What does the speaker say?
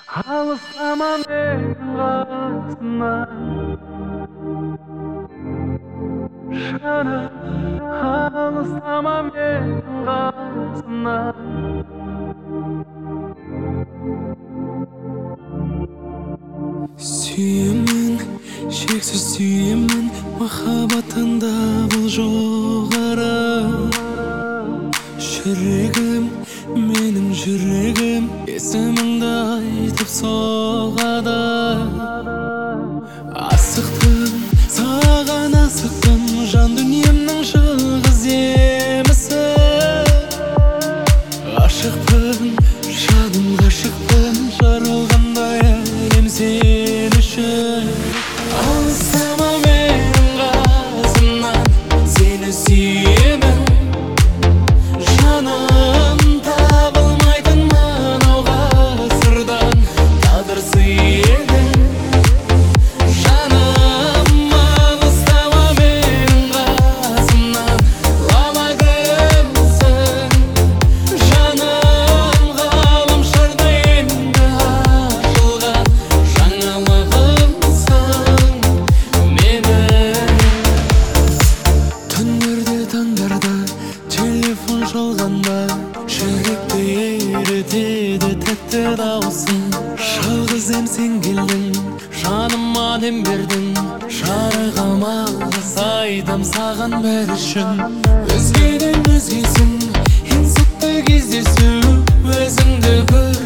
Алыстама менің қасымнан, жаным, алыстама менің қасымнан. Сүйемін, шексіз сүйемін, махаббатында бұл жоғары. Жүрегім, менің жүрегім, есіміңді айтып соғады. Асықтым, саған асықтым, жан дүниемнің жалғыз емісі. Ғашықпын, жаным ғашықпын, жаралғандай әлем сен үшін. Алыстама менің қасымнан, сені сүйемін, жаным, табылмайтын мынау ғасырдан тағдыр сыйын. Жаным, алыстама менің қасымнан, лала гүлсің. Жаным, ғаламшарда енді ашылған жаңалығымсың менің. Түндерде таңдарда телефон шалғанда жүректі ерітеді тәтті дауысың. Жалғыз сен келдің, жаныма дем бердің, жарығым алғысайдым саған бәрі үшін. Өзгеден өзгесің, ең сәтті кездесу, өзіңді